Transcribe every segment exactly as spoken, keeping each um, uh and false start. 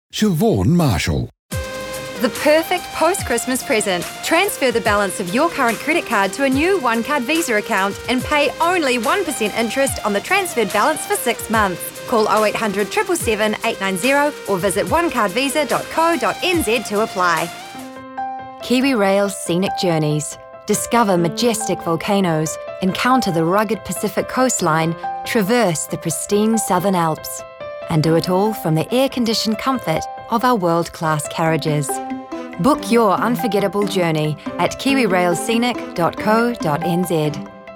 Siobhan Marshall. The perfect post-Christmas present. Transfer the balance of your current credit card to a new One Card Visa account and pay only one percent interest on the transferred balance for six months. Call oh eight hundred, seven seven seven, eight nine zero or visit one card visa dot co dot n z to apply. KiwiRail's Scenic Journeys. Discover majestic volcanoes, encounter the rugged Pacific coastline, traverse the pristine Southern Alps, and do it all from the air-conditioned comfort of our world-class carriages. Book your unforgettable journey at kiwi rail scenic dot co dot n z.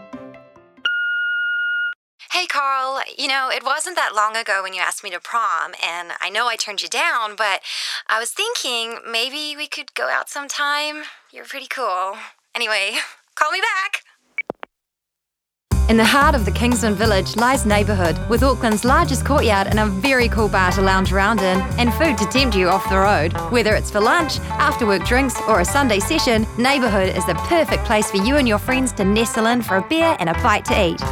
Hey Carl, you know, it wasn't that long ago when you asked me to prom, and I know I turned you down, but I was thinking maybe we could go out sometime. You're pretty cool. Anyway, call me back. In the heart of the Kingsland Village lies Neighbourhood, with Auckland's largest courtyard and a very cool bar to lounge around in, and food to tempt you off the road. Whether it's for lunch, after-work drinks, or a Sunday session, Neighbourhood is the perfect place for you and your friends to nestle in for a beer and a bite to eat.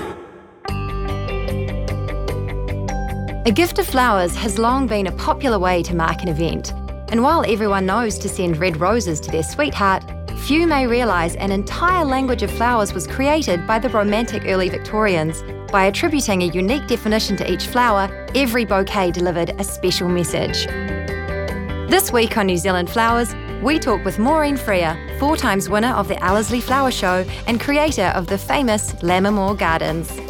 A gift of flowers has long been a popular way to mark an event, and while everyone knows to send red roses to their sweetheart, few may realise an entire language of flowers was created by the romantic early Victorians. By attributing a unique definition to each flower, every bouquet delivered a special message. This week on New Zealand Flowers, we talk with Maureen Freer, four times winner of the Ellerslie Flower Show and creator of the famous Lammermoor Gardens.